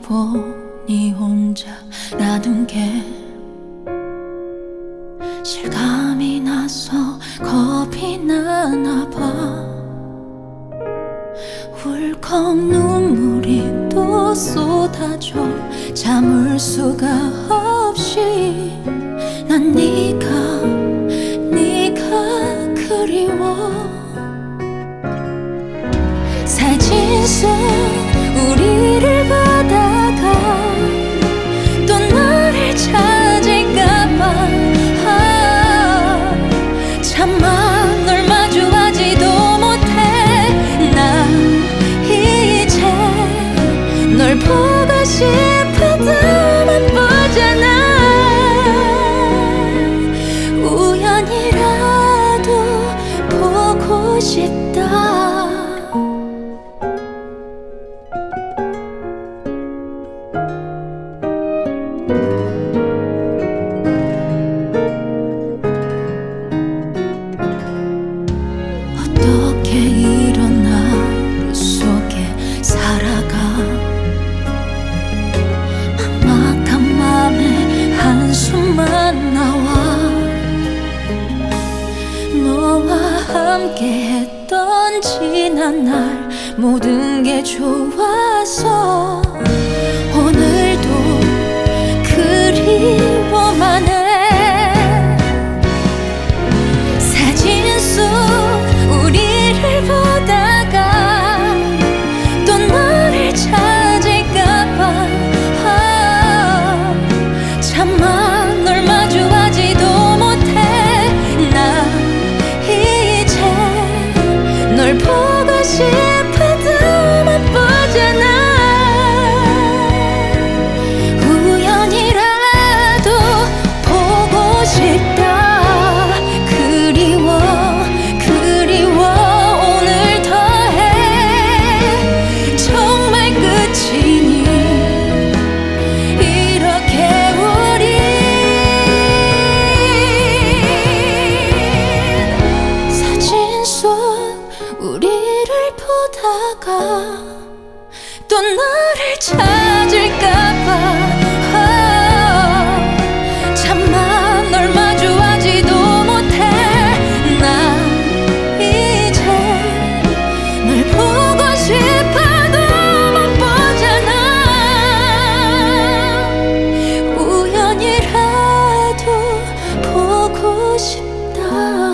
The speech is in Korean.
보니 혼자 놔둔 게 실감이 나서 겁이 나나 봐. 울컥 눈물이 또 쏟아져 참을 수가 없이 난 네가 그리워. 사진 속 우리를 보다가 또 너를 찾을까봐 참아 널 마주하지도 못해. 나 이제 널 보고 싶어도만 보잖아. 우연이라도 보고 싶다. 어떻게 이런 하루 속에 살아가. 막막한 맘에 한숨만 나와. 너와 함께 했던 지난 날 모든 게 좋아서 오늘도 그리워만 해. 사진 속 우리를 보다가 또 너를 찾을까봐 참아 널 마주하지도 못해. 나 이제 널 보고 싶어도만 보잖아. 우연이라도 보고 싶다. 그리워 오늘 더해. 정말 끝이니 이렇게 우린 사진 속 우리를 보다가 또 너를 찾을까봐 참아 널 마주하지도 못해. 나 이제 널 보고 싶어도만 보잖아. 우연이라도 보고 싶다.